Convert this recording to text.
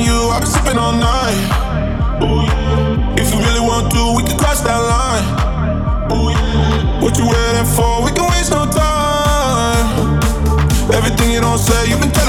you, I've been sipping all night. Ooh, yeah. If you really want to, we can cross that line. Ooh, yeah. What you waiting for? We can waste no time. Everything you don't say, you been